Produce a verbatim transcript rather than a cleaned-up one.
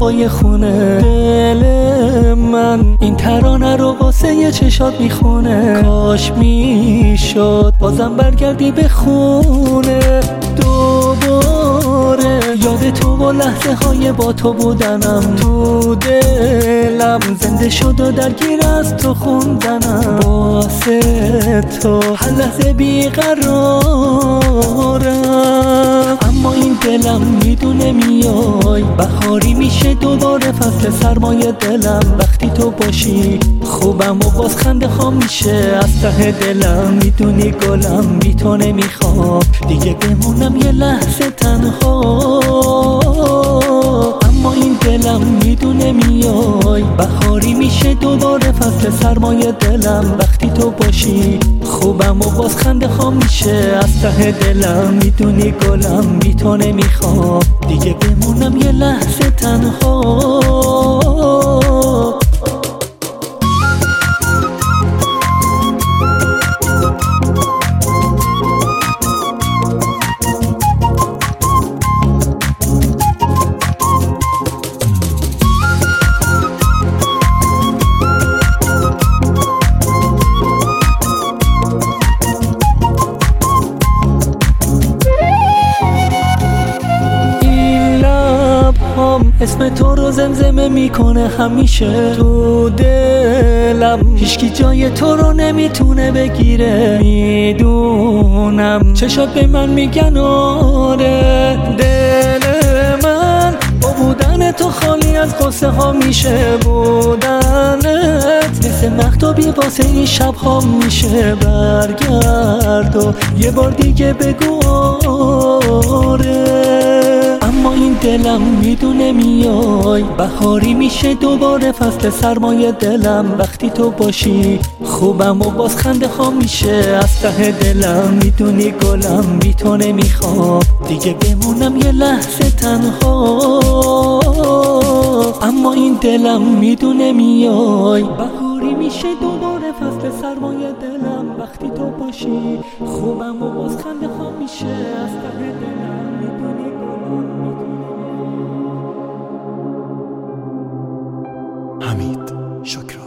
هوای خونه. دل من این ترانه رو واسه یه چشات میخونه. کاش میشد بازم برگردی به خونه دوباره. یاد تو و لحظه های با تو بودنم تو دلم زنده شد و درگیر از تو خوندنم. واسه تو هر لحظه بیقرارم، اما این دلم میدونه میای. بهاری میشه دوباره فصل سرمایه دلم. وقتی تو باشی خوبم و باز خنده خام میشه از ته دلم. میدونی گلم بی تو نمیخوام دیگه بمونم یه لحظه تنها، اما این دلم میدونه میای. بهاری میشه دوباره فصل سرمایه دلم. وقتی تو باشی خوبم و باز خنده خام میشه از ته دلم. میدونی گلم بی تو نمیخوام دیگه بمونم یه لحظه تنها. اسم تو رو زمزمه میکنه همیشه تو دلم. هیچکی جای تو رو نمیتونه بگیره. میدونم چشات به من میگن آره. دل من با بودن تو خالی از قصه ها میشه. بودنت مثل مختابی واسه این شب ها میشه. برگرد و یه بار دیگه بگو آره، اما این دلم میدونه میای. بهاری میشه دوباره فصل سرمایه دلم. وقتی تو باشی خوبم و باز خنده خام میشه از ته دلم. میدونی گلم بی تو نمیخوام دیگه بمونم یه لحظه تنها، اما این دلم میدونه میای. بهاری میشه دوباره فصل سرمایه دلم. وقتی تو باشی خوبم و باز خنده خام میشه از ته دلم. میدونی حمید شکران.